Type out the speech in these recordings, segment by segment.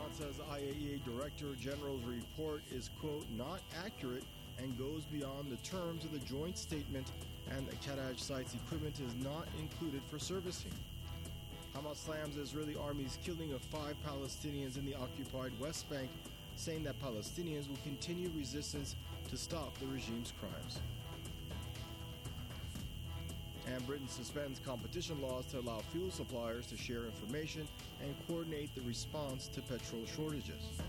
Iran says the IAEA Director General's report is, quote, not accurate and goes beyond the terms of the joint statement, and the Karaj site's equipment is not included for servicing. Hamas slams the Israeli army's killing of 5 Palestinians in the occupied West Bank, saying that Palestinians will continue resistance to stop the regime's crimes. And Britain suspends competition laws to allow fuel suppliers to share information and coordinate the response to petrol shortages.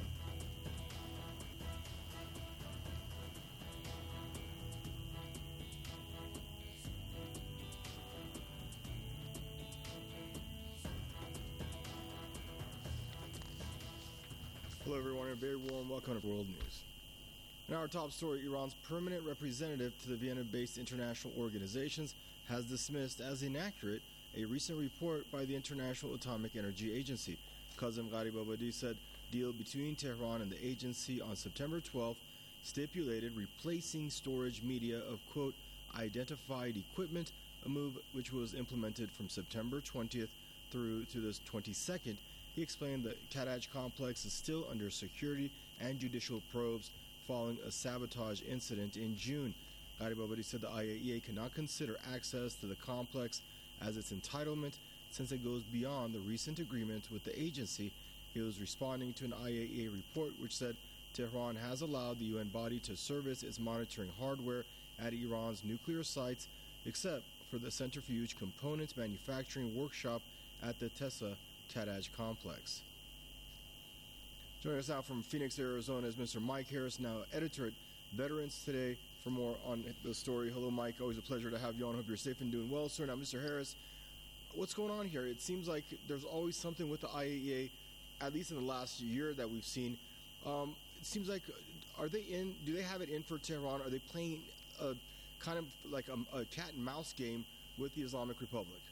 Hello everyone, and a very warm welcome to World News. In our top story, Iran's permanent representative to the Vienna-based international organizations has dismissed as inaccurate a recent report by the International Atomic Energy Agency. Kazem Gharibabadi said deal between Tehran and the agency on September 12th stipulated replacing storage media of, quote, identified equipment, a move which was implemented from September 20th through to the 22nd. He explained the Karaj complex is still under security and judicial probes following a sabotage incident in June. Gharibabadi said the IAEA cannot consider access to the complex as its entitlement since it goes beyond the recent agreement with the agency. He was responding to an IAEA report which said Tehran has allowed the UN body to service its monitoring hardware at Iran's nuclear sites, except for the centrifuge components manufacturing workshop at the Tesa Karaj complex. Joining us now from Phoenix, Arizona is Mr. Mike Harris, now editor at Veterans Today, for more on the story. Hello, Mike. Always a pleasure to have you on. Hope you're safe and doing well, sir. Now, Mr. Harris, what's going on here? It seems like there's always something with the IAEA, at least in the last year that we've seen. It seems like, do they have it in for Tehran? Are they playing kind of like a cat and mouse game with the Islamic Republic?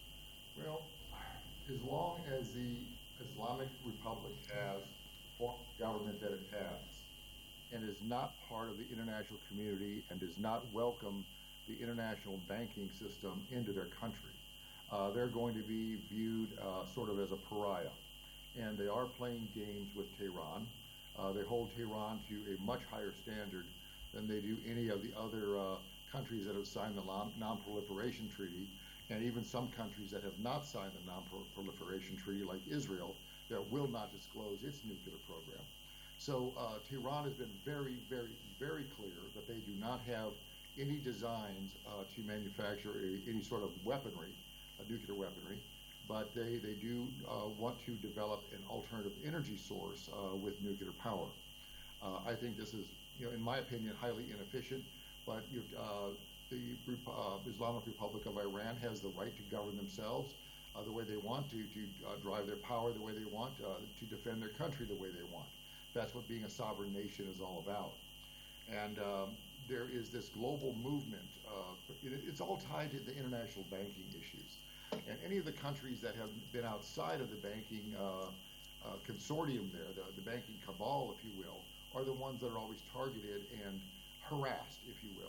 Well, as long as the Islamic Republic has government that it has and is not part of the international community and does not welcome the international banking system into their country, they're going to be viewed sort of as a pariah. And they are playing games with Tehran. They hold Tehran to a much higher standard than they do any of the other countries that have signed the Non-Proliferation Treaty, and even some countries that have not signed the Non-Proliferation Treaty, like Israel, that will not disclose its nuclear program. So Tehran has been very, very, very clear that they do not have any designs to manufacture any sort of weaponry, nuclear weaponry, but they do want to develop an alternative energy source with nuclear power. I think this is, in my opinion, highly inefficient, but the Islamic Republic of Iran has the right to govern themselves the way they want to drive their power the way they want, to defend their country the way they want. That's what being a sovereign nation is all about. And there is this global movement. It's all tied to the international banking issues. And any of the countries that have been outside of the banking consortium there, the banking cabal, if you will, are the ones that are always targeted and harassed, if you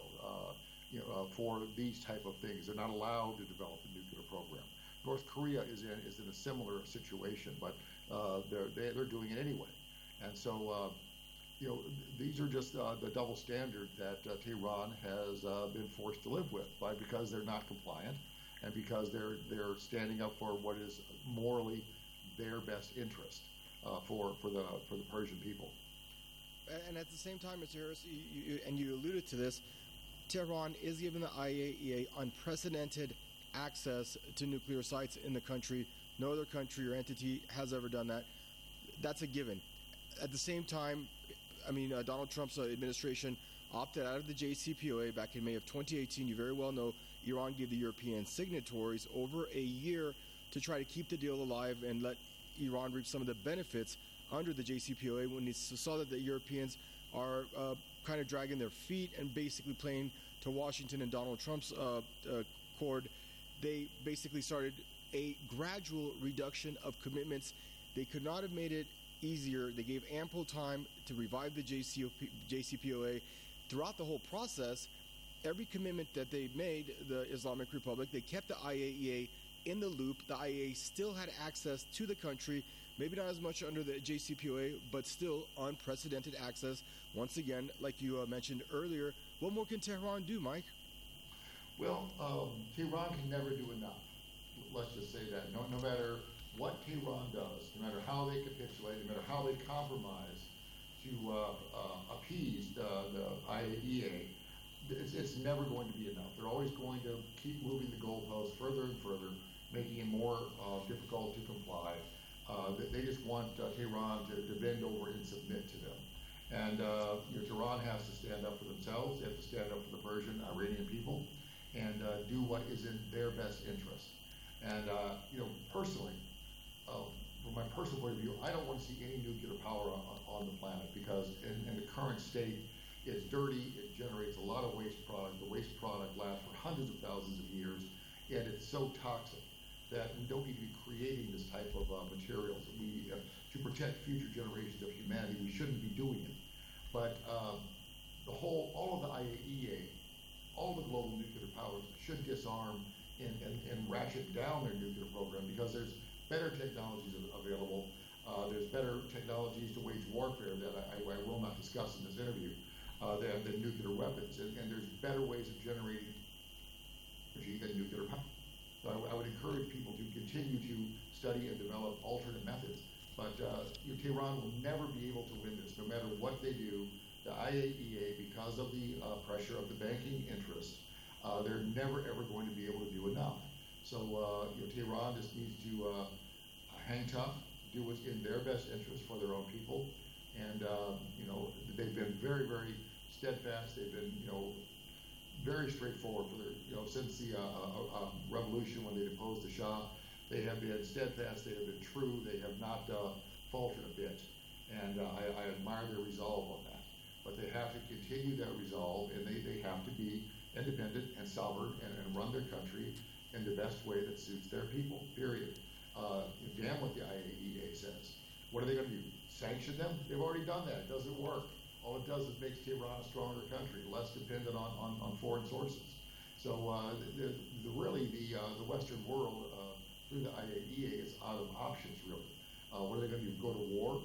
will, for these type of things. They're not allowed to develop a nuclear program. North Korea is in a similar situation, but they're doing it anyway. And so, these are just the double standard that Tehran has been forced to live with because they're not compliant and because they're standing up for what is morally their best interest for the Persian people. And at the same time, Mr. Harris, you alluded to this, Tehran is giving the IAEA unprecedented access to nuclear sites in the country. No other country or entity has ever done that. That's a given. At the same time, Donald Trump's administration opted out of the JCPOA back in May of 2018. You very well know Iran gave the European signatories over a year to try to keep the deal alive and let Iran reap some of the benefits under the JCPOA. When they saw that the Europeans are kind of dragging their feet and basically playing to Washington and Donald Trump's accord, they basically started a gradual reduction of commitments. They could not have made it easier. They gave ample time to revive the JCPOA. Throughout the whole process, every commitment that they made, the Islamic Republic, they kept the IAEA in the loop. The IAEA still had access to the country. maybe not as much under the JCPOA, but still unprecedented access. Once again, like you mentioned earlier, what more can Tehran do, Mike? Well, Tehran can never do enough. Let's just say that. No matter what Tehran does, no matter how they capitulate, no matter how they compromise to appease the IAEA, it's never going to be enough. They're always going to keep moving the goalposts further and further, making it more difficult to comply. They just want Tehran to bend over and submit to them. And Tehran has to stand up for themselves. They have to stand up for the Persian, Iranian people, and do what is in their best interest. And personally, from my personal point of view, I don't want to see any nuclear power on the planet because in the current state, it's dirty. It generates a lot of waste product. The waste product lasts for hundreds of thousands of years, and it's so toxic that we don't need to be creating this type of materials. To protect future generations of humanity, we shouldn't be doing it. But all of the IAEA, all the global nuclear powers should disarm and ratchet down their nuclear program because there's better technologies available. There's better technologies to wage warfare that I will not discuss in this interview than nuclear weapons. And there's better ways of generating energy than nuclear power. So I would encourage people to continue to study and develop alternate methods. But Tehran will never be able to win this, no matter what they do. The IAEA, because of the pressure of the banking interest, they're never ever going to be able to do enough. So Tehran just needs to hang tough, do what's in their best interest for their own people, and they've been very, very steadfast. They've been very straightforward for their since the revolution when they deposed the Shah. They have been steadfast. They have been true. They have not faltered a bit, and I admire their resolve on that. But they have to continue that resolve, and they have to be independent and sovereign and run their country in the best way that suits their people, period. Damn what the IAEA says. What are they going to do? Sanction them? They've already done that. It doesn't work. All it does is makes Tehran a stronger country, less dependent on foreign sources. So really the Western world, through the IAEA, is out of options, really. What are they going to do? Go to war?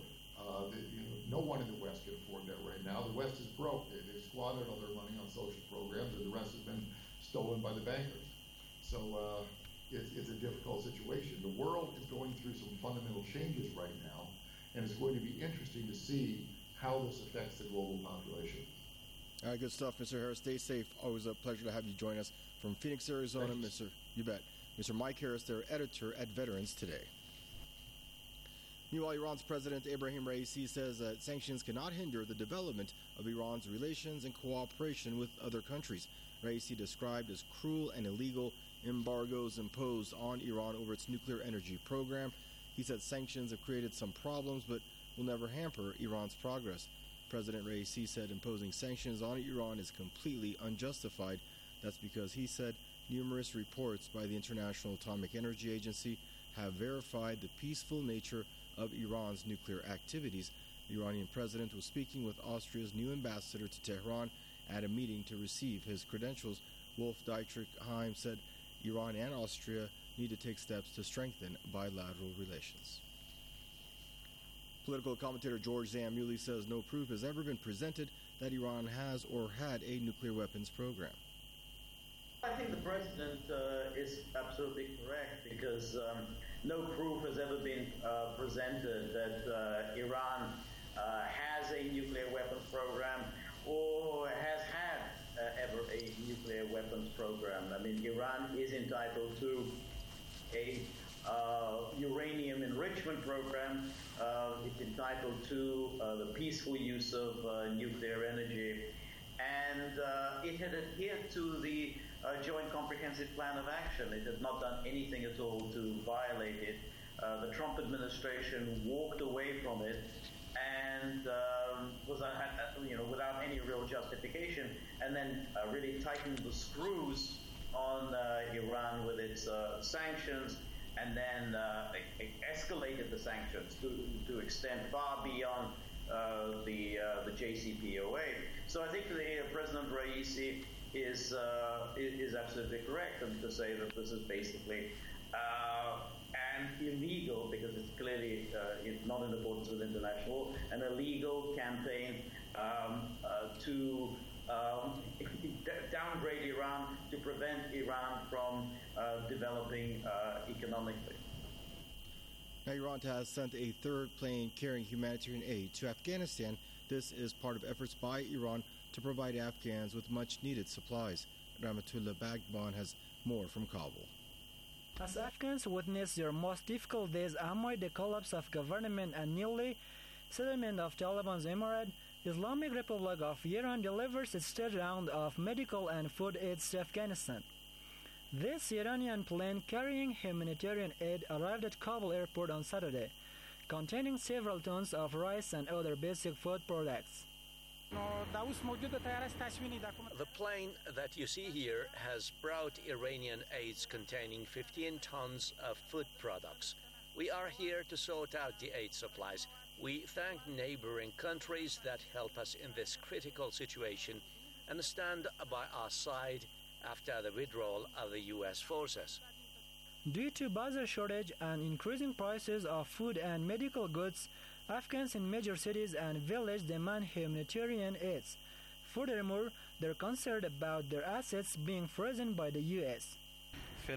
No one in the West can afford that right now. The West is broke. They've squandered all their money on social programs, and the rest has been stolen by the bankers. So it's a difficult situation. The world is going through some fundamental changes right now, and it's going to be interesting to see how this affects the global population. All right, good stuff, Mr. Harris. Stay safe. Always a pleasure to have you join us from Phoenix, Arizona. You bet. Mr. Mike Harris, their editor at Veterans Today. Meanwhile, Iran's President Ebrahim Raisi says that sanctions cannot hinder the development of Iran's relations and cooperation with other countries. Raisi described as cruel and illegal embargoes imposed on Iran over its nuclear energy program. He said sanctions have created some problems, but will never hamper Iran's progress. President Raisi said imposing sanctions on Iran is completely unjustified. That's because, he said, numerous reports by the International Atomic Energy Agency have verified the peaceful nature of Iran's nuclear activities. The Iranian president was speaking with Austria's new ambassador to Tehran at a meeting to receive his credentials. Wolf-Dietrich Heim said Iran and Austria need to take steps to strengthen bilateral relations. Political commentator George Zamuli says no proof has ever been presented that Iran has or had a nuclear weapons program. I think the president is absolutely correct because no proof has ever been presented that Iran has a nuclear weapons program or has had ever a nuclear weapons program. I mean, Iran is entitled to a uranium enrichment program. It's entitled to the peaceful use of nuclear energy. And it had adhered to the Joint Comprehensive Plan of Action. It had not done anything at all to violate it. The Trump administration walked away from it and was, without any real justification, and then really tightened the screws on Iran with its sanctions, and then escalated the sanctions to extend far beyond the JCPOA. So I think President Raisi is absolutely correct to say that this is basically and illegal because it's clearly clearly not in accordance with international law, an illegal campaign to downgrade Iran, to prevent Iran from developing economically. Now, Iran has sent a third plane carrying humanitarian aid to Afghanistan. This is part of efforts by Iran to provide Afghans with much-needed supplies. Rahmatullah Bagban has more from Kabul. As Afghans witness their most difficult days amid the collapse of government and newly settlement of Taliban's emirate, the Islamic Republic of Iran delivers its third round of medical and food aid to Afghanistan. This Iranian plane carrying humanitarian aid arrived at Kabul airport on Saturday, containing several tons of rice and other basic food products. The plane that you see here has brought Iranian aids containing 15 tons of food products. We are here to sort out the aid supplies. We thank neighboring countries that help us in this critical situation and stand by our side after the withdrawal of the U.S. forces. Due to bazaar shortage and increasing prices of food and medical goods, Afghans in major cities and villages demand humanitarian aid. Furthermore, they're concerned about their assets being frozen by the U.S. We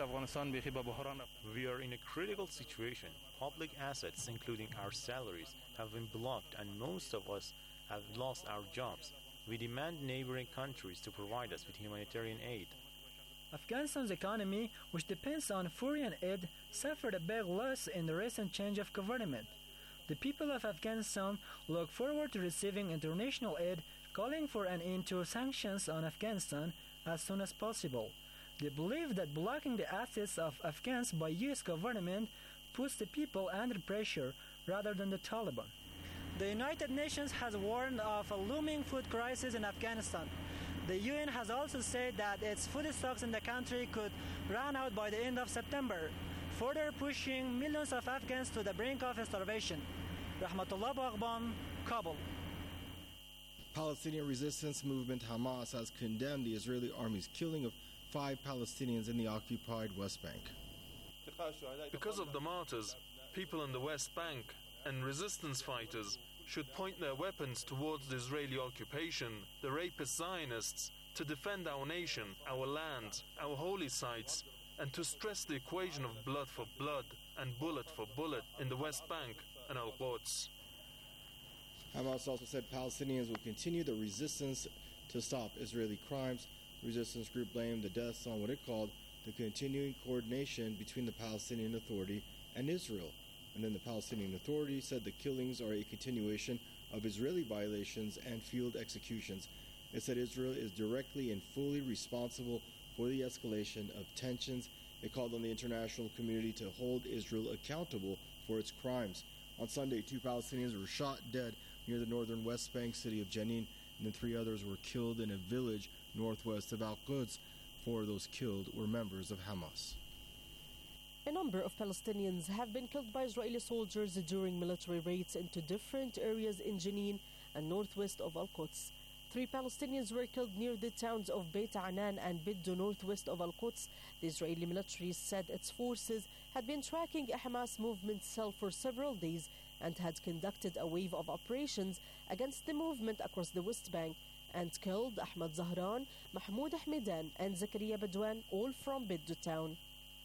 are in a critical situation. Public assets, including our salaries, have been blocked and most of us have lost our jobs. We demand neighboring countries to provide us with humanitarian aid. Afghanistan's economy, which depends on foreign aid, suffered a big loss in the recent change of government. The people of Afghanistan look forward to receiving international aid, calling for an end to sanctions on Afghanistan as soon as possible. They believe that blocking the assets of Afghans by U.S. government puts the people under pressure rather than the Taliban. The United Nations has warned of a looming food crisis in Afghanistan. The UN has also said that its food stocks in the country could run out by the end of September, further pushing millions of Afghans to the brink of starvation. Rahmatullah Bagban, Kabul. Palestinian resistance movement Hamas has condemned the Israeli army's killing of 5 Palestinians in the occupied West Bank. Because of the martyrs, people in the West Bank and resistance fighters should point their weapons towards the Israeli occupation, the rapist Zionists, to defend our nation, our land, our holy sites, and to stress the equation of blood for blood and bullet for bullet in the West Bank and Al-Quds. Hamas also said Palestinians will continue the resistance to stop Israeli crimes. The resistance group blamed the deaths on what it called the continuing coordination between the Palestinian Authority and Israel. And then the Palestinian Authority said the killings are a continuation of Israeli violations and field executions. It said Israel is directly and fully responsible for the escalation of tensions. It called on the international community to hold Israel accountable for its crimes. On Sunday, 2 Palestinians were shot dead near the northern West Bank city of Jenin, and then 3 others were killed in a village northwest of Al-Quds. 4 of those killed were members of Hamas. A number of Palestinians have been killed by Israeli soldiers during military raids into different areas in Jenin and northwest of Al-Quds. 3 Palestinians were killed near the towns of Beit Anan and Biddo northwest of Al-Quds. The Israeli military said its forces had been tracking a Hamas movement cell for several days and had conducted a wave of operations against the movement across the West Bank and killed Ahmad Zahran, Mahmoud Ahmedan and Zakaria Badwan, all from Biddo town.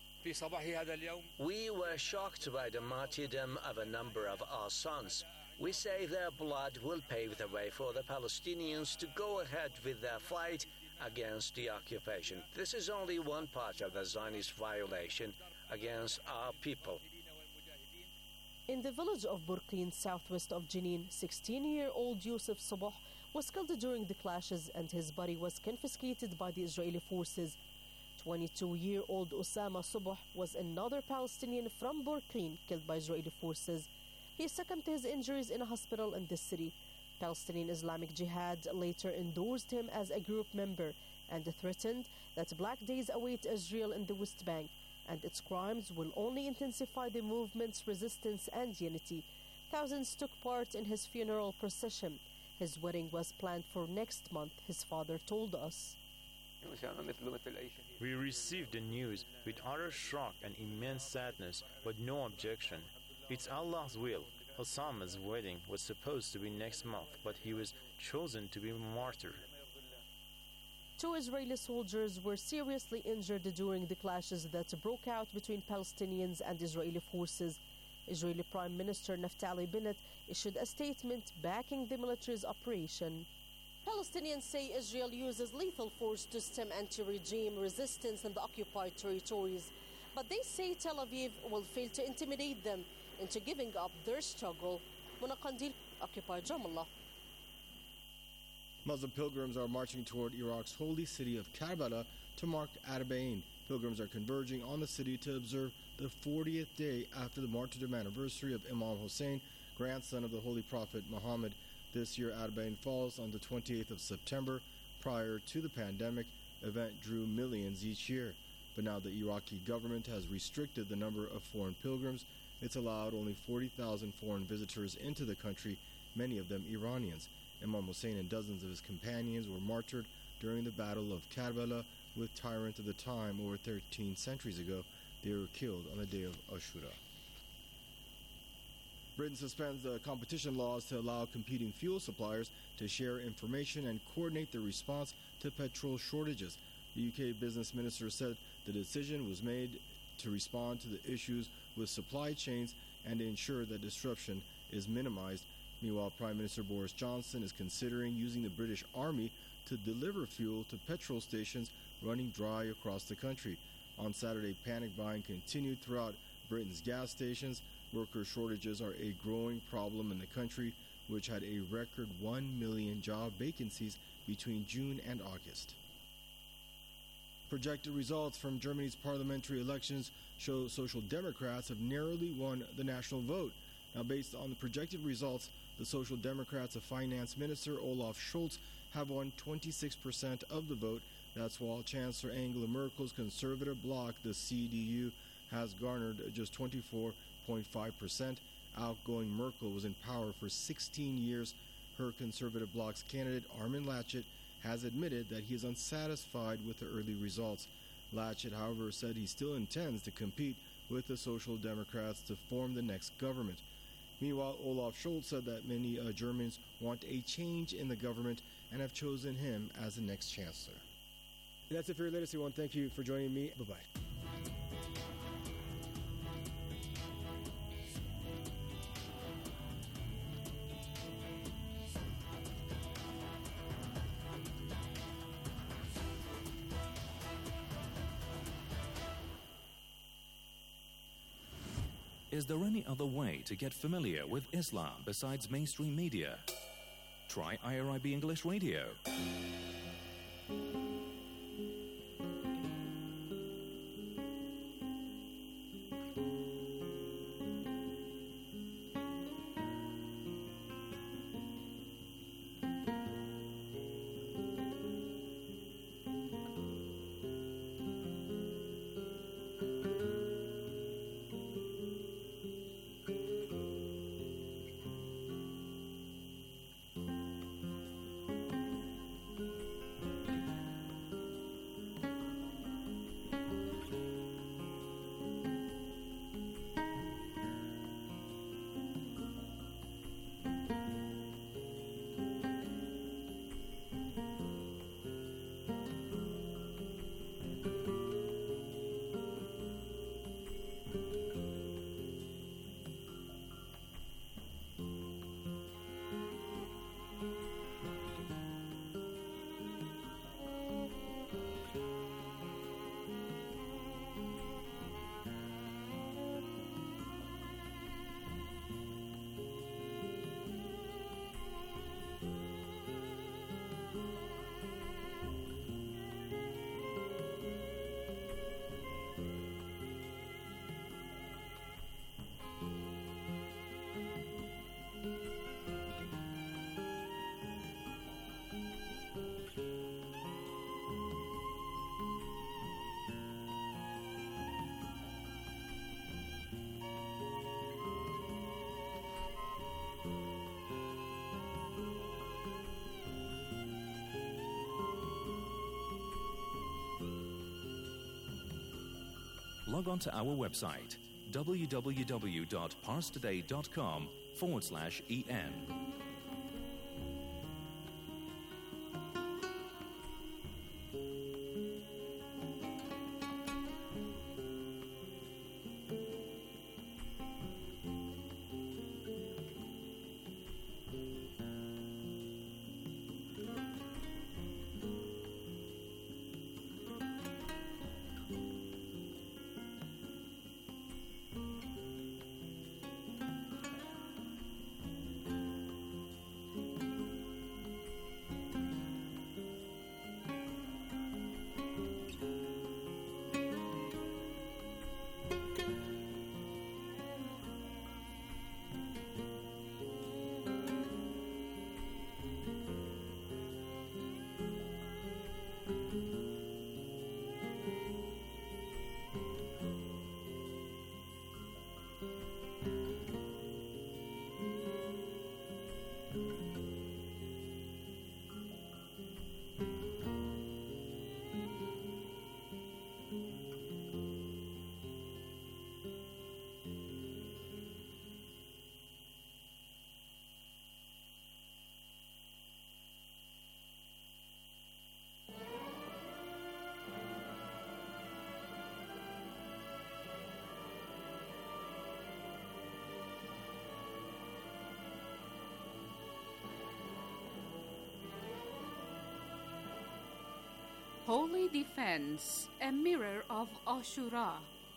We were shocked by the martyrdom of a number of our sons. We say their blood will pave the way for the Palestinians to go ahead with their fight against the occupation. This is only one part of the Zionist violation against our people. In the village of Burqin, southwest of Jenin, 16-year-old Yusuf Sabah was killed during the clashes and his body was confiscated by the Israeli forces. 22-year-old Osama Subah was another Palestinian from Burqin killed by Israeli forces. He succumbed to his injuries in a hospital in the city. Palestinian Islamic Jihad later endorsed him as a group member and threatened that black days await Israel in the West Bank, and its crimes will only intensify the movement's resistance and unity. Thousands took part in his funeral procession. His wedding was planned for next month, his father told us. We received the news with utter shock and immense sadness, but no objection. It's Allah's will. Osama's wedding was supposed to be next month, but he was chosen to be martyred. 2 Israeli soldiers were seriously injured during the clashes that broke out between Palestinians and Israeli forces. Israeli Prime Minister Naftali Bennett issued a statement backing the military's operation. Palestinians say Israel uses lethal force to stem anti-regime resistance in the occupied territories, but they say Tel Aviv will fail to intimidate them into giving up their struggle. Mona Qandil, occupied Ramallah. Muslim pilgrims are marching toward Iraq's holy city of Karbala to mark Arbaeen. Pilgrims are converging on the city to observe the 40th day after the martyrdom anniversary of Imam Hussein, grandson of the Holy Prophet Muhammad. This year, Arbaeen falls on the 28th of September. Prior to the pandemic, event drew millions each year. But now the Iraqi government has restricted the number of foreign pilgrims. It's allowed only 40,000 foreign visitors into the country, many of them Iranians. Imam Hussein and dozens of his companions were martyred during the Battle of Karbala with tyrant of the time over 13 centuries ago. They were killed on the day of Ashura. Britain suspends the competition laws to allow competing fuel suppliers to share information and coordinate the response to petrol shortages. The UK business minister said the decision was made to respond to the issues with supply chains and to ensure that disruption is minimized. Meanwhile, Prime Minister Boris Johnson is considering using the British Army to deliver fuel to petrol stations running dry across the country. On Saturday, panic buying continued throughout Britain's gas stations. Worker shortages are a growing problem in the country, which had a record 1 million job vacancies between June and August. Projected results from Germany's parliamentary elections show Social Democrats have narrowly won the national vote. Now, based on the projected results, the Social Democrats of Finance Minister Olaf Scholz have won 26% of the vote. That's while Chancellor Angela Merkel's conservative bloc, the CDU, has garnered just 24.5%. Outgoing Merkel was in power for 16 years. Her conservative bloc's candidate, Armin Laschet, has admitted that he is unsatisfied with the early results. Laschet, however, said he still intends to compete with the Social Democrats to form the next government. Meanwhile, Olaf Scholz said that many Germans want a change in the government and have chosen him as the next chancellor. And that's it for your latest. Everyone, thank you for joining me. Bye-bye. Is there any other way to get familiar with Islam besides mainstream media? Try IRIB English Radio. Log on to our website www.parstoday.com/en. Holy Defense, a mirror of Ashura.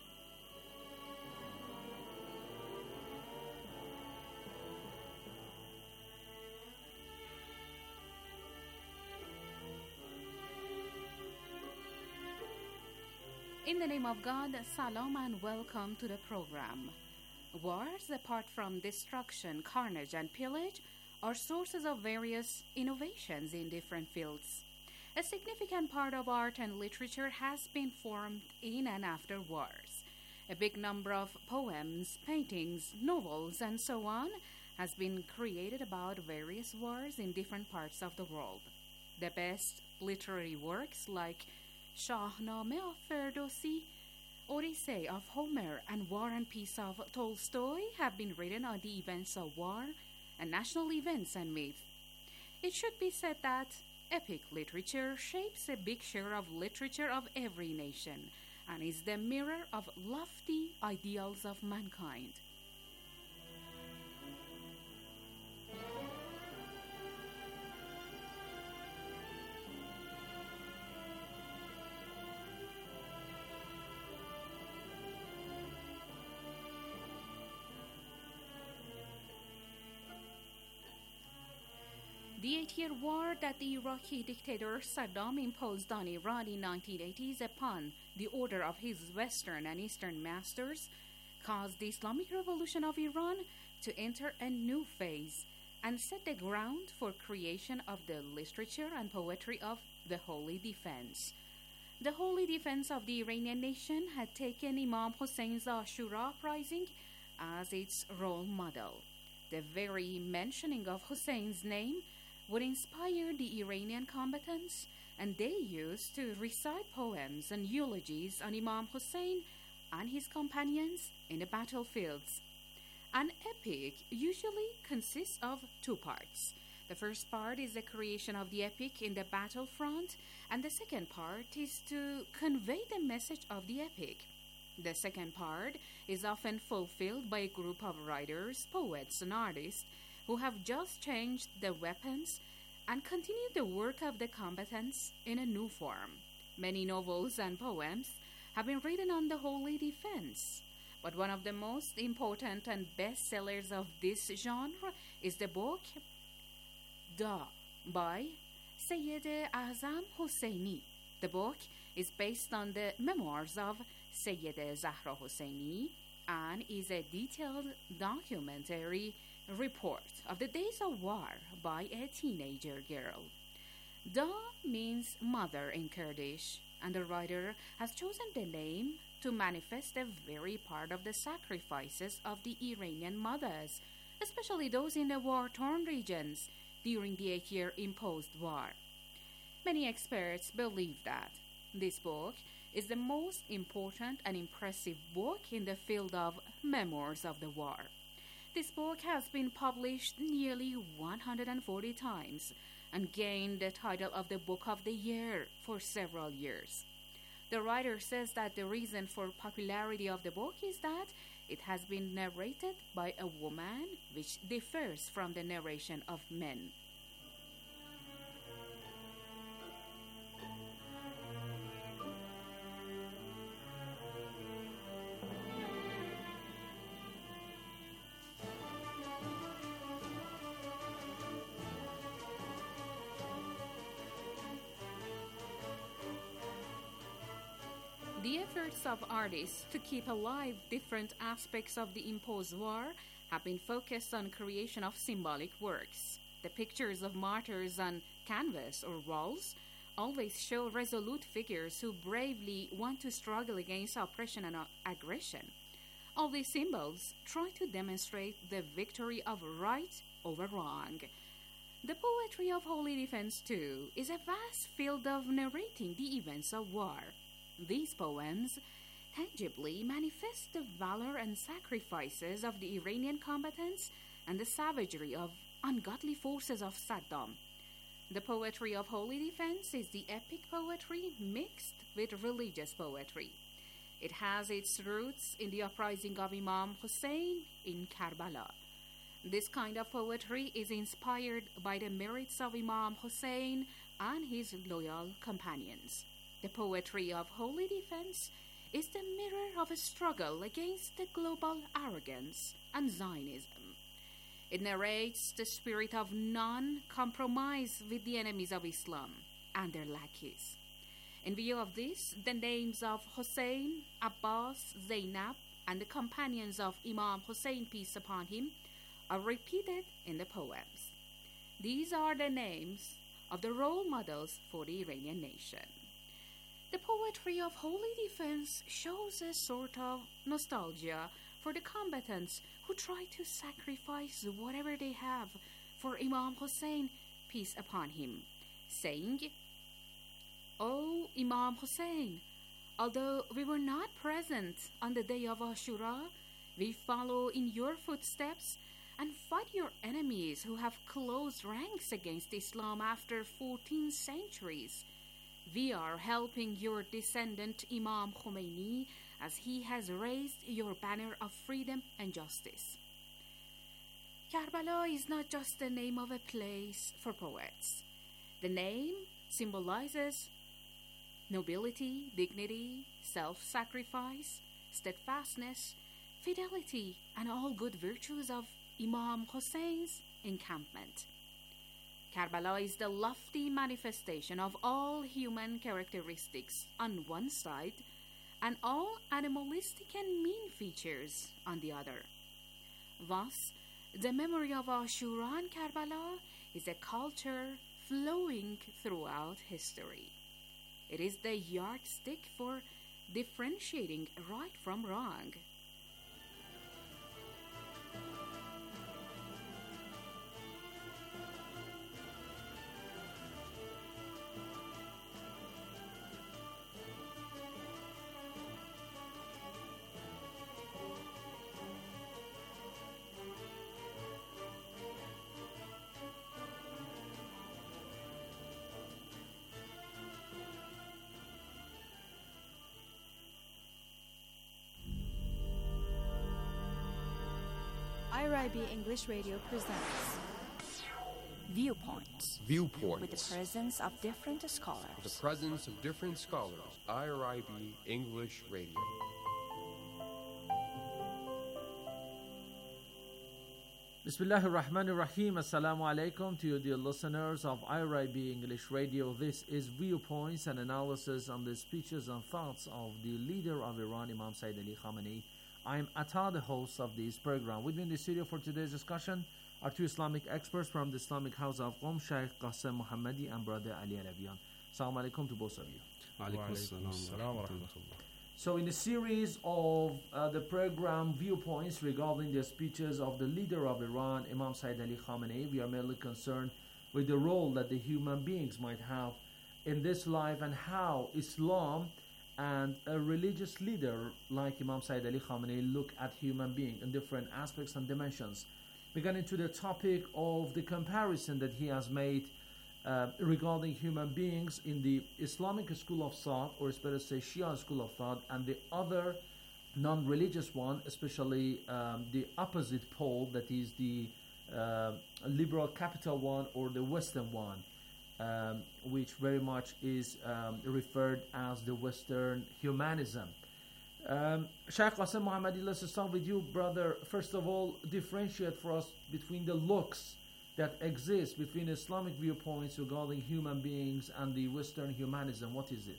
In the name of God, salam and welcome to the program. Wars, apart from destruction, carnage, and pillage, are sources of various innovations in different fields. A significant part of art and literature has been formed in and after wars. A big number of poems, paintings, novels, and so on has been created about various wars in different parts of the world. The best literary works like Shahnameh of Ferdowsi, Odyssey of Homer, and War and Peace of Tolstoy have been written on the events of war and national events and myth. It should be said that epic literature shapes a big share of literature of every nation and is the mirror of lofty ideals of mankind. The 8-year war that the Iraqi dictator Saddam imposed on Iran in 1980s upon the order of his Western and Eastern masters caused the Islamic Revolution of Iran to enter a new phase and set the ground for creation of the literature and poetry of the Holy Defense. The Holy Defense of the Iranian nation had taken Imam Hussein's Ashura uprising as its role model. The very mentioning of Hussein's name would inspire the Iranian combatants, and they used to recite poems and eulogies on Imam Hussein and his companions in the battlefields. An epic usually consists of two parts. The first part is the creation of the epic in the battlefront, and the second part is to convey the message of the epic. The second part is often fulfilled by a group of writers, poets, and artists who have just changed the weapons and continue the work of the combatants in a new form. Many novels and poems have been written on the Holy Defense, but one of the most important and bestsellers of this genre is the book Da by Sayyid Azam Hosseini. The book is based on the memoirs of Sayyid Zahra Hosseini and is a detailed documentary report of the days of war by a teenager girl. Da means mother in Kurdish, and the writer has chosen the name to manifest a very part of the sacrifices of the Iranian mothers, especially those in the war-torn regions during the 8-year imposed war. Many experts believe that this book is the most important and impressive book in the field of memoirs of the war. This book has been published nearly 140 times and gained the title of the Book of the Year for several years. The writer says that the reason for popularity of the book is that it has been narrated by a woman, which differs from the narration of men. The efforts of artists to keep alive different aspects of the imposed war have been focused on creation of symbolic works. The pictures of martyrs on canvas or walls always show resolute figures who bravely want to struggle against oppression and aggression. All these symbols try to demonstrate the victory of right over wrong. The poetry of Holy Defense, too, is a vast field of narrating the events of war. These poems tangibly manifest the valor and sacrifices of the Iranian combatants and the savagery of ungodly forces of Saddam. The poetry of Holy Defense is the epic poetry mixed with religious poetry. It has its roots in the uprising of Imam Hussein in Karbala. This kind of poetry is inspired by the merits of Imam Hussein and his loyal companions. The poetry of Holy Defense is the mirror of a struggle against the global arrogance and Zionism. It narrates the spirit of non-compromise with the enemies of Islam and their lackeys. In view of this, the names of Hussein, Abbas, Zainab, and the companions of Imam Hussein, peace upon him, are repeated in the poems. These are the names of the role models for the Iranian nation. The poetry of Holy Defense shows a sort of nostalgia for the combatants who try to sacrifice whatever they have for Imam Hussein, peace upon him, saying, "O Imam Hussein, although we were not present on the day of Ashura, we follow in your footsteps and fight your enemies who have closed ranks against Islam after 14 centuries. We are helping your descendant Imam Khomeini as he has raised your banner of freedom and justice." Karbala is not just the name of a place for poets. The name symbolizes nobility, dignity, self-sacrifice, steadfastness, fidelity, and all good virtues of Imam Hussein's encampment. Karbala is the lofty manifestation of all human characteristics on one side and all animalistic and mean features on the other. Thus, the memory of Ashura and Karbala is a culture flowing throughout history. It is the yardstick for differentiating right from wrong. IRIB English Radio presents Viewpoints. Viewpoints. With the presence of different scholars. The presence of different scholars. IRIB English Radio. Bismillah ar-Rahman ar-Rahim. Assalamu alaikum to you dear listeners of IRIB English Radio. This is Viewpoints, an analysis on the speeches and thoughts of the leader of Iran, Imam Sayyid Ali Khamenei. I'm Atta, the host of this program. With me in the studio for today's discussion are two Islamic experts from the Islamic House of Qom, Sheikh Qasem Muhammadi and Brother Ali Alavian. Assalamu alaikum to both of you. So in the series of the program Viewpoints regarding the speeches of the leader of Iran, Imam Sayyid Ali Khamenei, we are mainly concerned with the role that the human beings might have in this life and how Islam and a religious leader like Imam Sayyid Ali Khamenei look at human being in different aspects and dimensions. We got into the topic of the comparison that he has made regarding human beings in the Islamic school of thought, or it's better to say Shia school of thought, and the other non-religious one, especially the opposite pole, that is the liberal capital one or the Western one, which very much is referred as the Western humanism. Shaykh Qasim Muhammadi, let's start with you, brother. First of all, differentiate for us between the looks that exist between Islamic viewpoints regarding human beings and the Western humanism. What is it?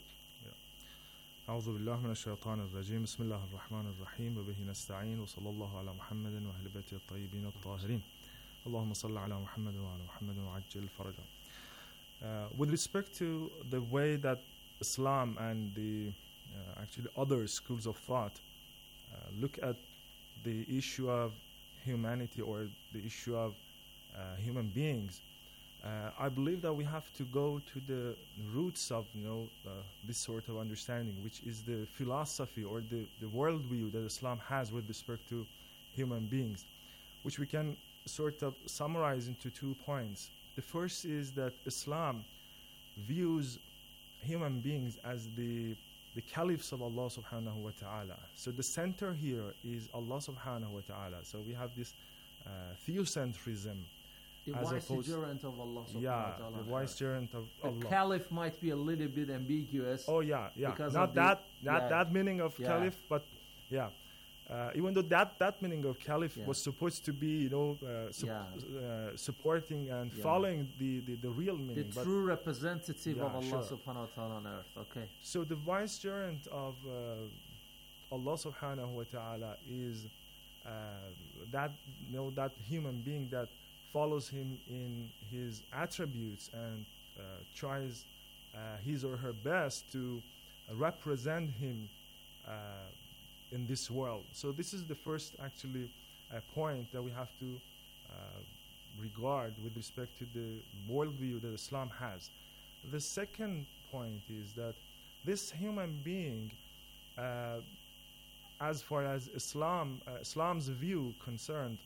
أعوذ بالله من الشيطان الرجيم بسم الله الرحمن الرحيم وبه نستعين وصلى الله على محمد وأهل بيته الطيبين الطاهرين اللهم صل على محمد وعلى محمد وعجل فرجه. With respect to the way that Islam and the actually other schools of thought look at the issue of humanity or the issue of human beings, I believe that we have to go to the roots of this sort of understanding, which is the philosophy or the worldview that Islam has with respect to human beings, which we can sort of summarize into 2 points. The first is that Islam views human beings as the caliphs of Allah subhanahu wa ta'ala. So the center here is Allah subhanahu wa ta'ala. So we have this theocentrism. The vicegerent of Allah subhanahu wa ta'ala. The vicegerent of Allah. The caliph might be a little bit ambiguous. Oh yeah. Not that meaning of caliph, but yeah. Even though that meaning of caliph was supposed to be, supporting and following the real meaning. The true representative of Allah subhanahu wa ta'ala on earth. Okay. So the vicegerent of Allah subhanahu wa ta'ala is that human being that follows him in his attributes and tries his or her best to represent him in this world. So this is the first actually point that we have to regard with respect to the worldview that Islam has. The second point is that this human being, as far as Islam's view concerned,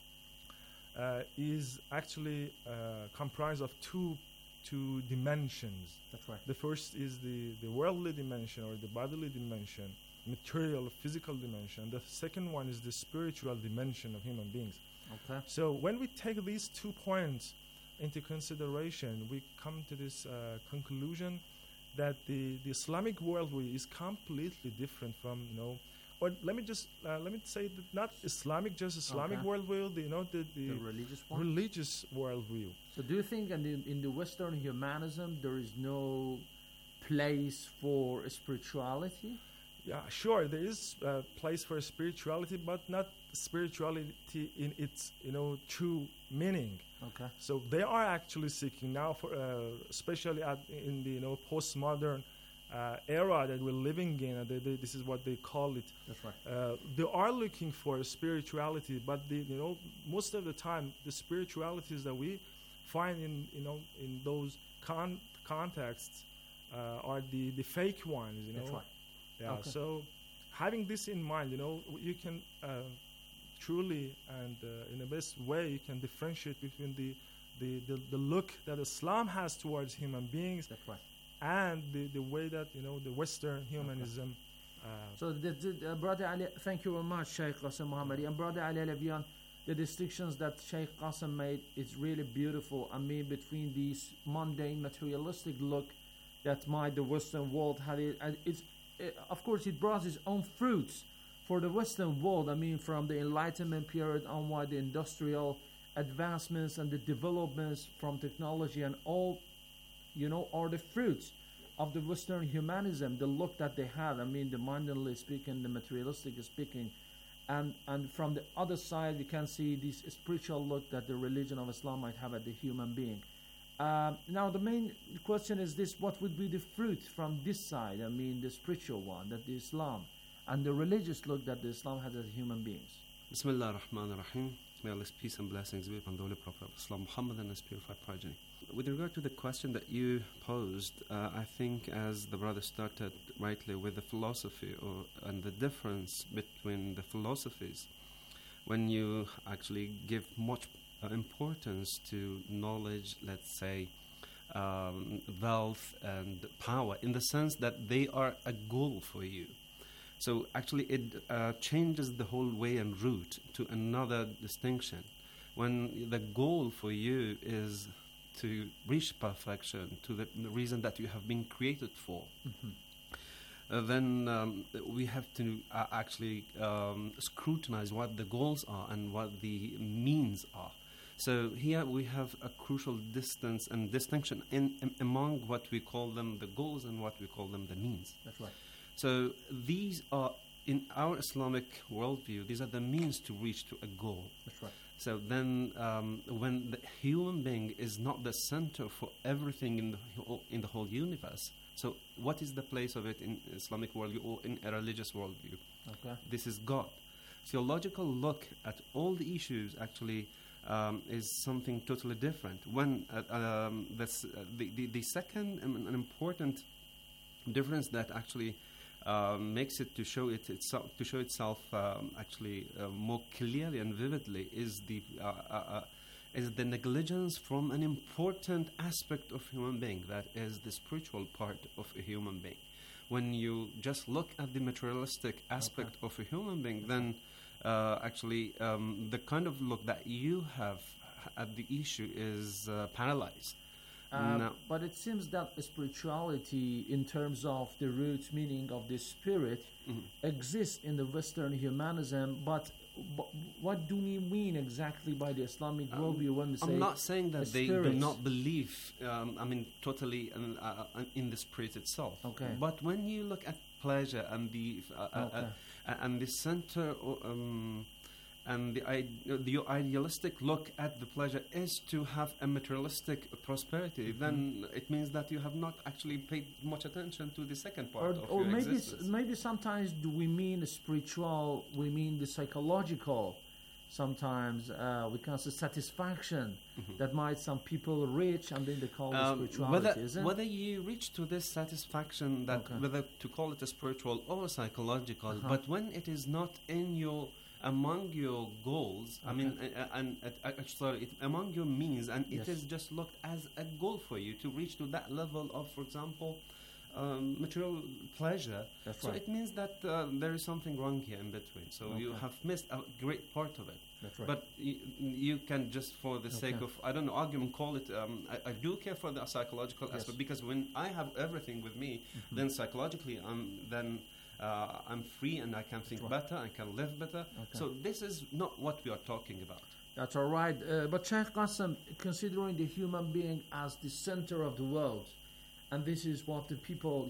is actually comprised of two dimensions. That's right. The first is the worldly dimension or the bodily dimension, material, physical dimension. The second one is the spiritual dimension of human beings. Okay. So when we take these 2 points into consideration, we come to this conclusion that the Islamic worldview is completely different from or let me say that not Islamic, just Islamic worldview. The religious one? Religious worldview. So do you think in the Western humanism there is no place for spirituality? Yeah, sure, there is a place for spirituality, but not spirituality in its true meaning. Okay. So they are actually seeking now for, especially in the postmodern era that we're living in. This is what they call it. That's right. They are looking for spirituality, but most of the time the spiritualities that we find in those contexts are the fake ones. That's right. Yeah. Okay. So having this in mind, you can truly and in the best way you can differentiate between the look that Islam has towards human beings. That's right. And the way that the Western humanism. So Brother Ali, thank you very much, Shaykh Qasim Muhammadi. And Brother Ali Alavian, the distinctions that Shaykh Qasim made is really beautiful. I mean, between these mundane, materialistic look that might the Western world have, and of course, it brought its own fruits for the Western world. I mean, from the Enlightenment period onward, the industrial advancements and the developments from technology and all, are the fruits of the Western humanism, the look that they had. I mean, the mindedly speaking, the materialistic speaking. And from the other side, you can see this spiritual look that the religion of Islam might have at the human being. Now, the main question is this: what would be the fruit from this side? I mean, the spiritual one, that the Islam, and the religious look that the Islam has as human beings. بسم الله الرحمن الرحيم may Allah's peace and blessings be upon the Holy Prophet of Islam, Muhammad, and his purified progeny. With regard to the question that you posed, I think as the brother started rightly with the philosophy and the difference between the philosophies, when you actually give much importance to knowledge, let's say, wealth and power, in the sense that they are a goal for you. So actually it changes the whole way and route to another distinction. When the goal for you is to reach perfection, to the reason that you have been created for, then we have to actually scrutinize what the goals are and what the means are. So here we have a crucial distance and distinction among what we call them the goals and what we call them the means. That's right. So these are, in our Islamic worldview, these are the means to reach to a goal. That's right. So then when the human being is not the center for everything in the whole universe, so what is the place of it in Islamic worldview or in a religious worldview? Okay. This is God. Theological look at all the issues actually is something totally different. When the second and important difference that actually makes it to show itself actually more clearly and vividly is the negligence from an important aspect of human being, that is the spiritual part of a human being. When you just look at the materialistic aspect of a human being, then actually the kind of look that you have at the issue is paralyzed. But it seems that spirituality, in terms of the root meaning of the spirit, exists in the Western humanism. But what do we mean exactly by the Islamic worldview when we say I'm not saying that they do spirit? not believe, totally in the spirit itself. Okay. But when you look at pleasure and the center and the idealistic look at the pleasure is to have a materialistic prosperity, then it means that you have not actually paid much attention to the second part of your existence. Maybe sometimes do we mean spiritual, we mean the psychological. Sometimes we can say satisfaction that might some people reach, and then they call it spirituality, whether you reach to this satisfaction, that whether to call it a spiritual or psychological, but when it is not among your goals, among your means, and it is just looked as a goal for you to reach to that level of, for example, material pleasure. That's so right. it means that there is something wrong here in between. So you have missed a great part of it. That's right. But you can just, for the sake of, I don't know, argument, call it, I do care for the psychological aspect, because when I have everything with me, then psychologically I'm free and I can think better, I can live better. So this is not what we are talking about. That's all right. But Sheikh Qasim, considering the human being as the center of the world, and this is what the people,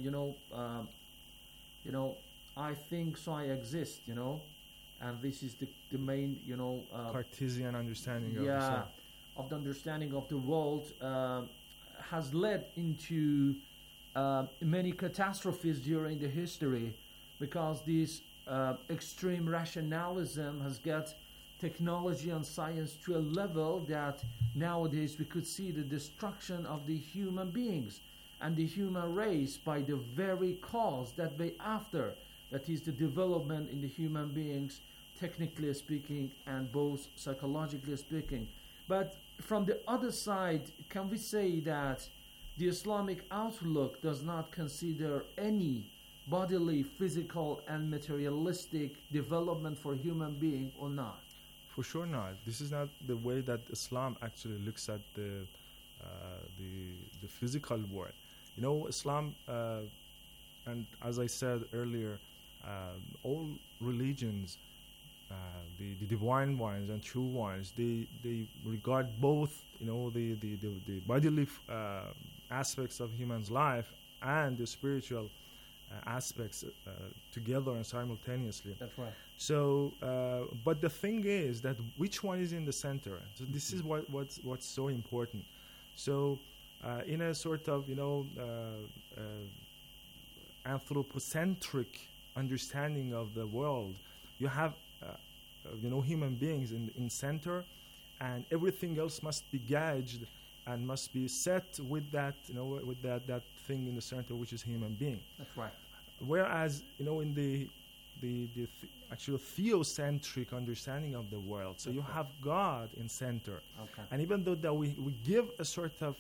I think so, I exist, and this is the main, Cartesian understanding of yourself. Of the understanding of the world has led into many catastrophes during the history, because this extreme rationalism has got technology and science to a level that nowadays we could see the destruction of the human beings and the human race by the very cause that they after, that is the development in the human beings, technically speaking and both psychologically speaking. But from the other side, can we say that the Islamic outlook does not consider any bodily, physical and materialistic development for human being, or not? For sure not. This is not the way that Islam actually looks at the physical world. Islam, and as I said earlier, all religions, the divine ones and true ones, they regard both, the bodily aspects of human's life and the spiritual aspects together and simultaneously. That's right. So, but the thing is that which one is in the center? So this is what's so important. So, in a sort of anthropocentric understanding of the world, you have human beings in center, and everything else must be gauged and must be set with that, with that thing in the center, which is human being. That's right. Whereas, in the actual theocentric understanding of the world, so you have God in center. Okay. And even though that we give a sort of,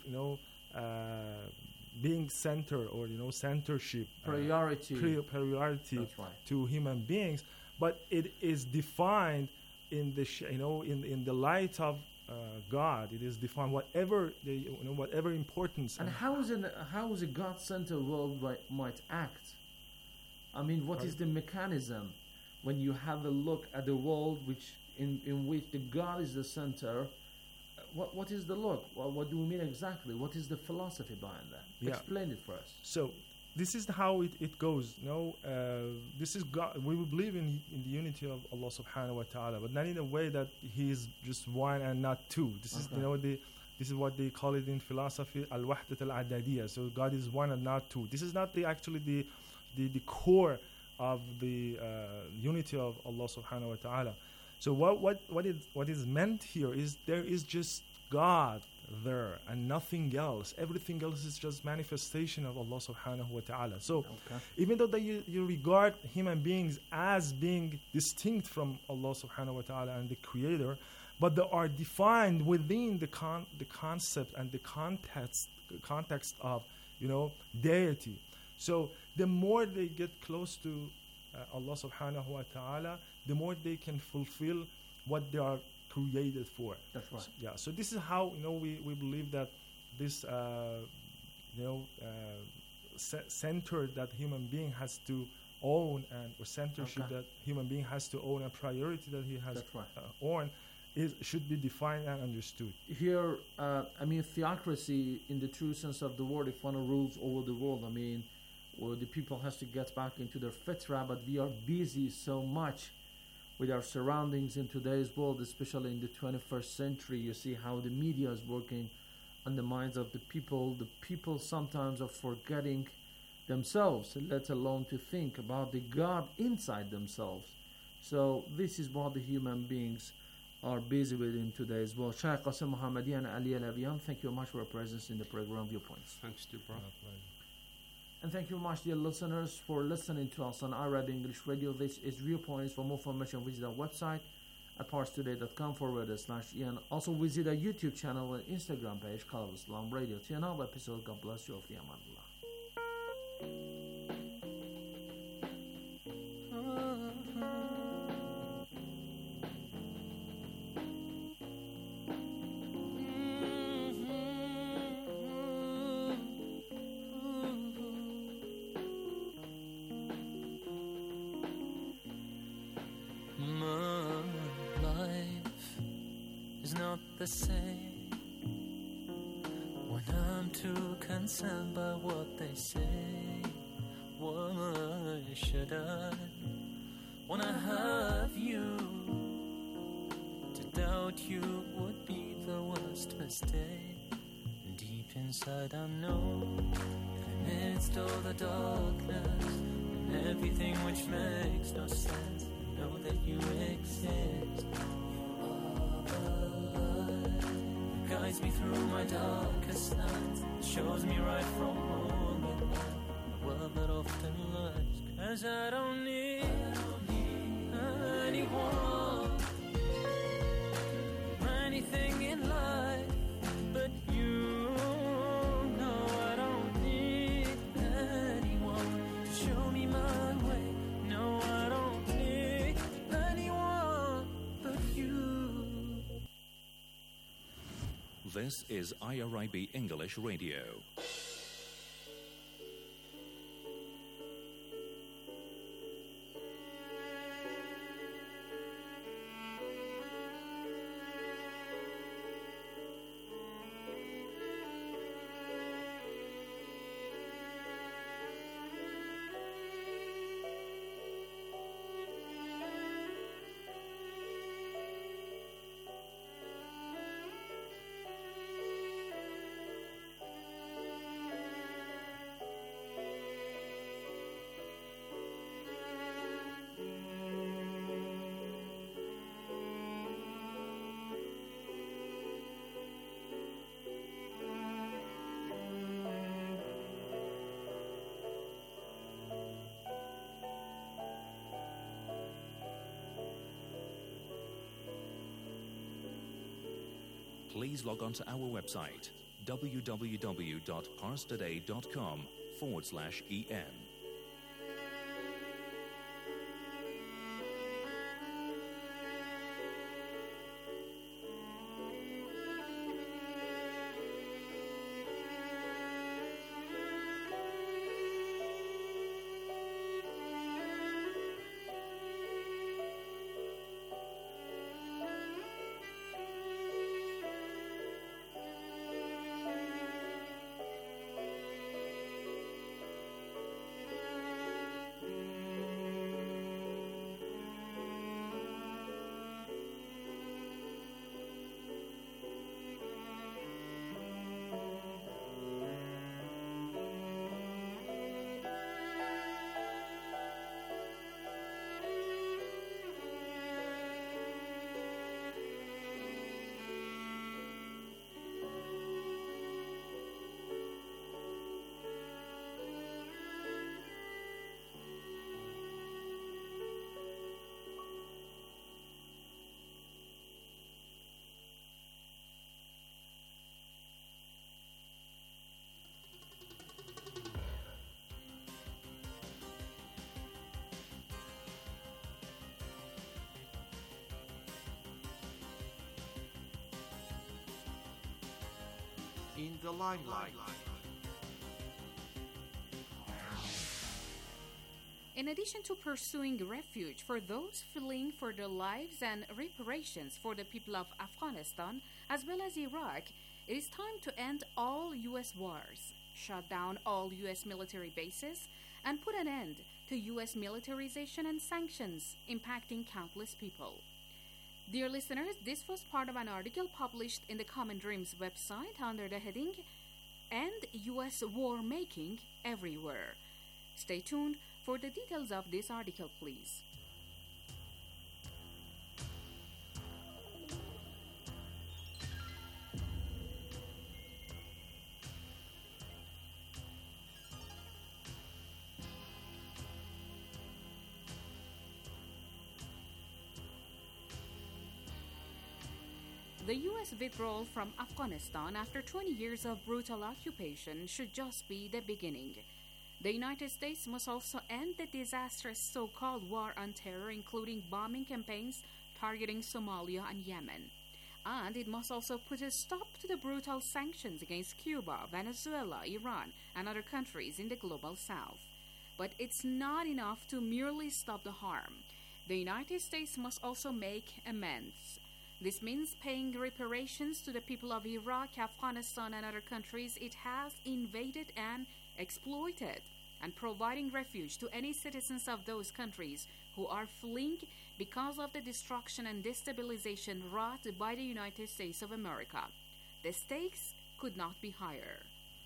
being center or, centership, priority That's right. to human beings, but it is defined in the, in the light of God. It is defined whatever whatever importance. And how is a God-centered world might act? I mean, what is the mechanism when you have a look at the world in which the God is the center? What is the look? What do we mean exactly? What is the philosophy behind that? Yeah. Explain it for us. So this is how it goes. This is God. We believe in the unity of Allah subhanahu wa ta'ala, but not in a way that He is just one and not two. This is this is what they call it in philosophy, al-wahdat al-adadiyya. So God is one and not two. This is not actually the core of the unity of Allah subhanahu wa ta'ala. So what is meant here is there is just God there and nothing else. Everything else is just manifestation of Allah subhanahu wa ta'ala. So even though that you regard human beings as being distinct from Allah subhanahu wa ta'ala and the creator, but they are defined within the concept and the context of deity. So the more they get close to Allah subhanahu wa ta'ala, the more they can fulfill what they are created for. That's right. So this is how we believe that this center that human being has to own, and or centership that human being has to own, a priority that he has own, should be defined and understood. Here, theocracy in the true sense of the word. If one rules over the world, where the people has to get back into their fitra, but we are busy so much with our surroundings in today's world, especially in the 21st century. You see how the media is working on the minds of the people. The people sometimes are forgetting themselves, let alone to think about the God inside themselves. So this is what the human beings are busy with in today's world. Shaykh Qasim Muhammadi and Ali Alavian, thank you very much for your presence in the program Viewpoints. Thanks to bro. And thank you very much, dear listeners, for listening to us on Arab English Radio. This is Viewpoints. For more information, visit our website at parstoday.com/en. Also visit our YouTube channel and Instagram page called Islam Radio. Till another episode, God bless you. Of the Amanullah. The same when I'm too concerned by what they say. Why should I, when I have you, to doubt you would be the worst mistake? Deep inside I know that amidst all the darkness and everything which makes no sense, I know that you exist. Guides me through my darkest nights, shows me right from wrong in the world that often lies. 'Cause I don't need anyone or anything in life but you. No, I don't need anyone to show me my way. No, I don't need anyone but you. This is IRIB English Radio. please log on to our website www.parstoday.com/en. In the limelight. In addition to pursuing refuge for those fleeing for their lives and reparations for the people of Afghanistan as well as Iraq, it is time to end all U.S. wars, shut down all U.S. military bases, and put an end to U.S. militarization and sanctions impacting countless people. Dear listeners, this was part of an article published in the Common Dreams website under the heading End U.S. War Making Everywhere. Stay tuned for the details of this article, please. The U.S. withdrawal from Afghanistan after 20 years of brutal occupation should just be the beginning. The United States must also end the disastrous so-called war on terror, including bombing campaigns targeting Somalia and Yemen. And it must also put a stop to the brutal sanctions against Cuba, Venezuela, Iran, and other countries in the global south. But it's not enough to merely stop the harm. The United States must also make amends. This means paying reparations to the people of Iraq, Afghanistan, and other countries it has invaded and exploited, and providing refuge to any citizens of those countries who are fleeing because of the destruction and destabilization wrought by the United States of America. The stakes could not be higher.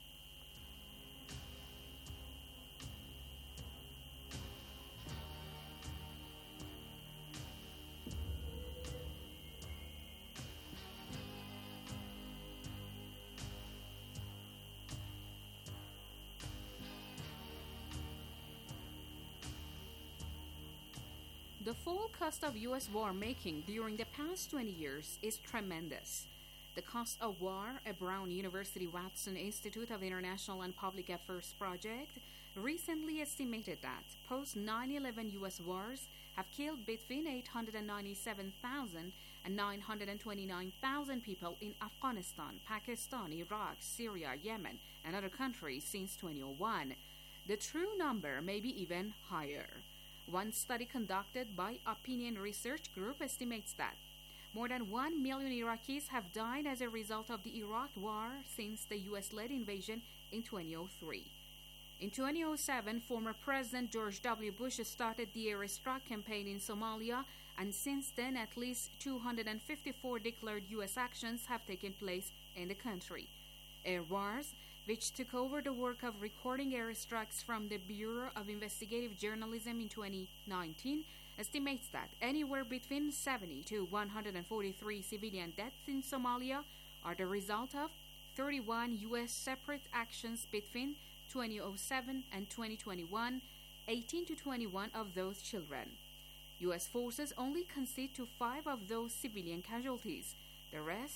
The full cost of U.S. war making during the past 20 years is tremendous. The cost of war, a Brown University Watson Institute of International and Public Affairs project, recently estimated that post-9/11 U.S. wars have killed between 897,000 and 929,000 people in Afghanistan, Pakistan, Iraq, Syria, Yemen, and other countries since 2001. The true number may be even higher. One study conducted by Opinion Research Group estimates that more than 1 million Iraqis have died as a result of the Iraq War since the U.S.-led invasion in 2003. In 2007, former President George W. Bush started the airstrike campaign in Somalia, and since then at least 254 declared U.S. actions have taken place in the country. Air Wars, which took over the work of recording airstrikes from the Bureau of Investigative Journalism in 2019, estimates that anywhere between 70 to 143 civilian deaths in Somalia are the result of 31 U.S. separate actions between 2007 and 2021, 18 to 21 of those children. U.S. forces only concede to 5 of those civilian casualties. The rest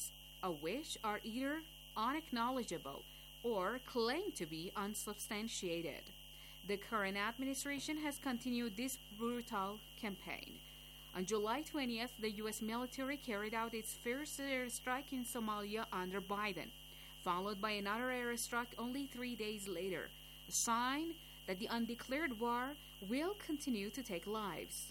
of which are either unacknowledgeable or claim to be unsubstantiated. The current administration has continued this brutal campaign. On July 20th, the U.S. military carried out its first airstrike in Somalia under Biden, followed by another airstrike only 3 days later, a sign that the undeclared war will continue to take lives.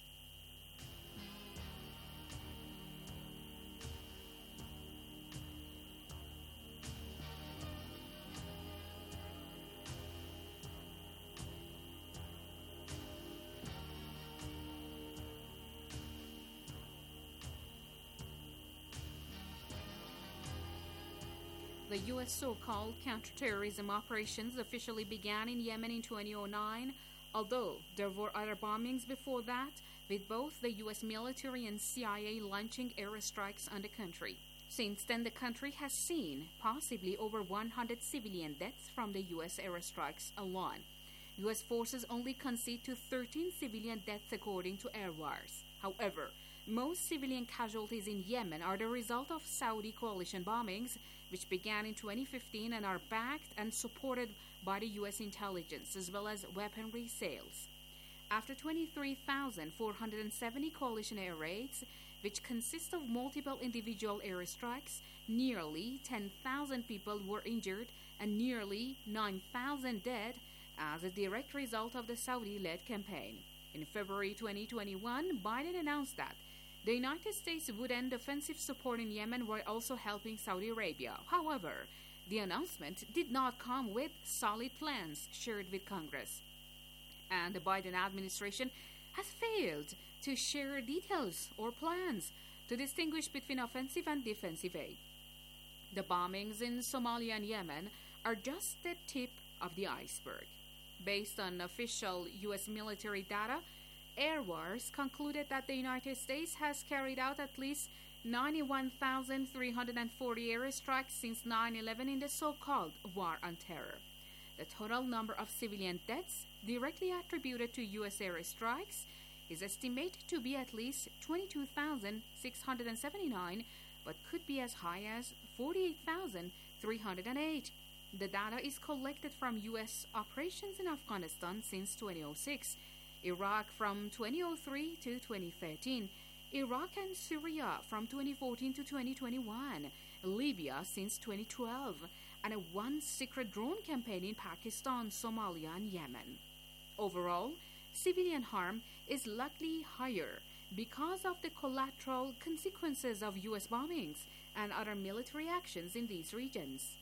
The U.S. so-called counterterrorism operations officially began in Yemen in 2009, although there were other bombings before that, with both the U.S. military and CIA launching airstrikes on the country. Since then, the country has seen possibly over 100 civilian deaths from the U.S. airstrikes alone. U.S. forces only concede to 13 civilian deaths according to Air Wars. However, most civilian casualties in Yemen are the result of Saudi coalition bombings, which began in 2015 and are backed and supported by the U.S. intelligence, as well as weaponry sales. After 23,470 coalition air raids, which consist of multiple individual airstrikes, nearly 10,000 people were injured and nearly 9,000 dead as a direct result of the Saudi-led campaign. In February 2021, Biden announced that the United States would end offensive support in Yemen while also helping Saudi Arabia. However, the announcement did not come with solid plans shared with Congress. And the Biden administration has failed to share details or plans to distinguish between offensive and defensive aid. The bombings in Somalia and Yemen are just the tip of the iceberg. Based on official U.S. military data, Air Wars concluded that the United States has carried out at least 91,340 airstrikes since 9/11 in the so-called War on Terror. The total number of civilian deaths directly attributed to U.S. airstrikes is estimated to be at least 22,679, but could be as high as 48,308. The data is collected from U.S. operations in Afghanistan since 2006, Iraq from 2003 to 2013, Iraq and Syria from 2014 to 2021, Libya since 2012, and one secret drone campaign in Pakistan, Somalia, and Yemen. Overall, civilian harm is likely higher because of the collateral consequences of U.S. bombings and other military actions in these regions.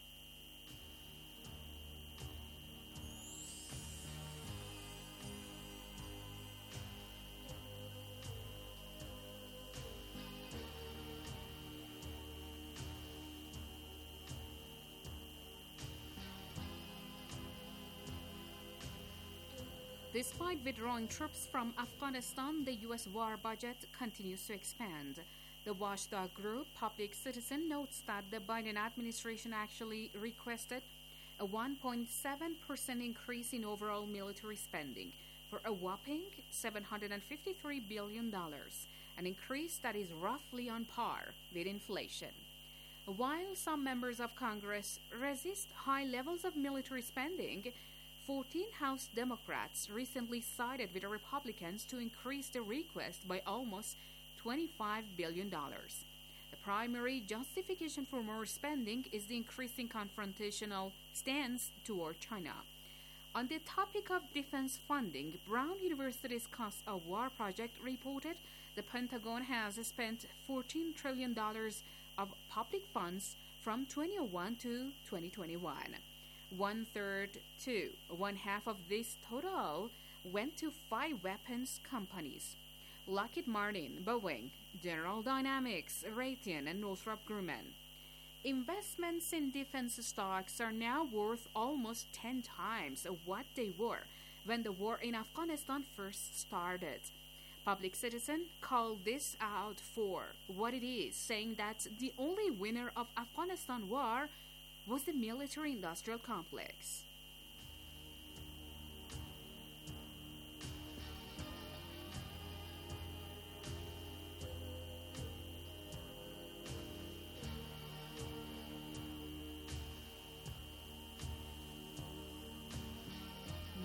Despite withdrawing troops from Afghanistan, the U.S. war budget continues to expand. The watchdog group Public Citizen notes that the Biden administration actually requested a 1.7% increase in overall military spending for a whopping $753 billion, an increase that is roughly on par with inflation. While some members of Congress resist high levels of military spending, 14 House Democrats recently sided with the Republicans to increase the request by almost $25 billion. The primary justification for more spending is the increasing confrontational stance toward China. On the topic of defense funding, Brown University's Cost of War project reported the Pentagon has spent $14 trillion of public funds from 2001 to 2021. One half of this total went to 5 weapons companies: Lockheed Martin, Boeing, General Dynamics, Raytheon, and Northrop Grumman. Investments in defense stocks are now worth almost 10 times what they were when the war in Afghanistan first started. Public Citizen called this out for what it is, saying that the only winner of Afghanistan war was the military-industrial complex.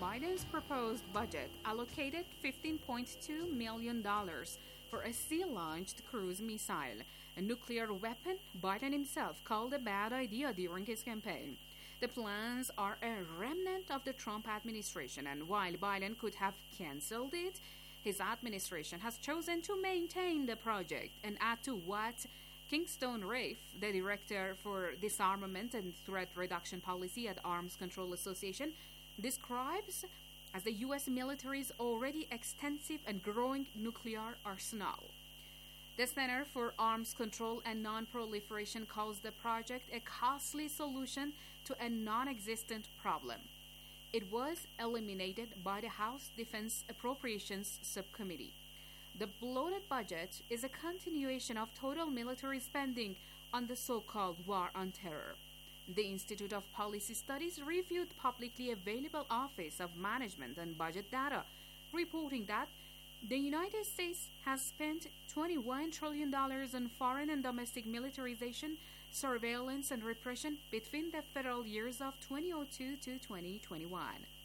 Biden's proposed budget allocated $15.2 million for a sea-launched cruise missile, a nuclear weapon Biden himself called a bad idea during his campaign. The plans are a remnant of the Trump administration, and while Biden could have canceled it, his administration has chosen to maintain the project and add to what Kingston Rafe, the director for disarmament and threat reduction policy at Arms Control Association, describes as the U.S. military's already extensive and growing nuclear arsenal. The Center for Arms Control and Non-Proliferation calls the project a costly solution to a non-existent problem. It was eliminated by the House Defense Appropriations Subcommittee. The bloated budget is a continuation of total military spending on the so-called War on Terror. The Institute of Policy Studies reviewed publicly available Office of Management and Budget data, reporting that the United States has spent $21 trillion on foreign and domestic militarization, surveillance, and repression between the federal years of 2002 to 2021.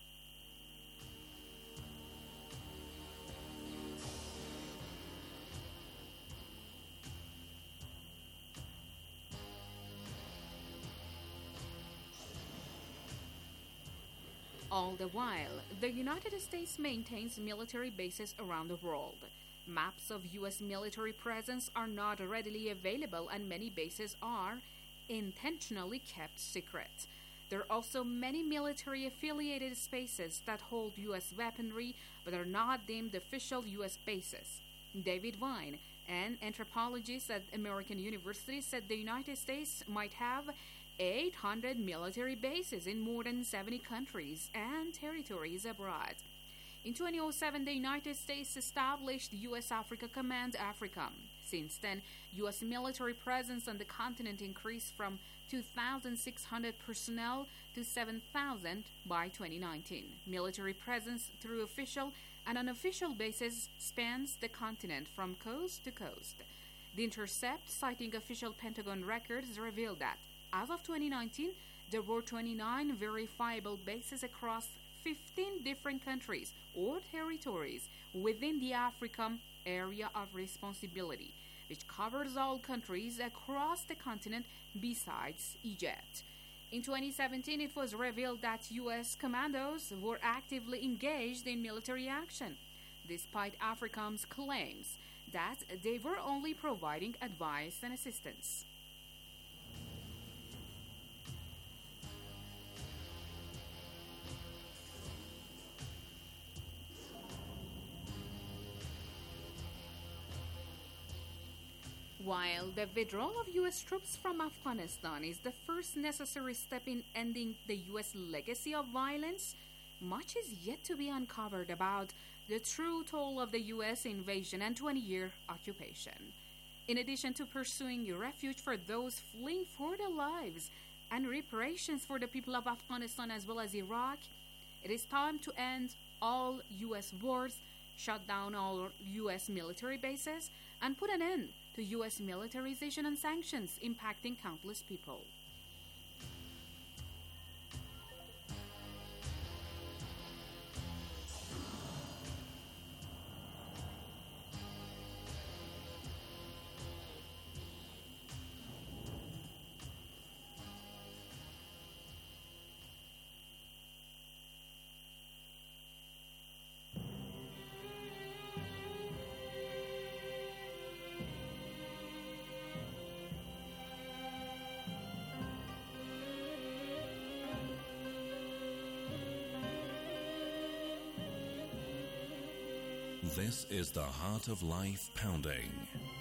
All the while, the United States maintains military bases around the world. Maps of U.S. military presence are not readily available, and many bases are intentionally kept secret. There are also many military-affiliated spaces that hold U.S. weaponry but are not deemed official U.S. bases. David Vine, an anthropologist at American University, said the United States might have 800 military bases in more than 70 countries and territories abroad. In 2007, the United States established U.S. Africa Command, AFRICOM. Since then, U.S. military presence on the continent increased from 2,600 personnel to 7,000 by 2019. Military presence through official and unofficial bases spans the continent from coast to coast. The Intercept, citing official Pentagon records, revealed that as of 2019, there were 29 verifiable bases across 15 different countries or territories within the AFRICOM area of responsibility, which covers all countries across the continent besides Egypt. In 2017, it was revealed that U.S. commandos were actively engaged in military action, despite AFRICOM's claims that they were only providing advice and assistance. While the withdrawal of U.S. troops from Afghanistan is the first necessary step in ending the U.S. legacy of violence, much is yet to be uncovered about the true toll of the U.S. invasion and 20-year occupation. In addition to pursuing refuge for those fleeing for their lives and reparations for the people of Afghanistan as well as Iraq, it is time to end all U.S. wars, shut down all U.S. military bases, and put an end to U.S. militarization and sanctions impacting countless people. This is the Heart of Life Pounding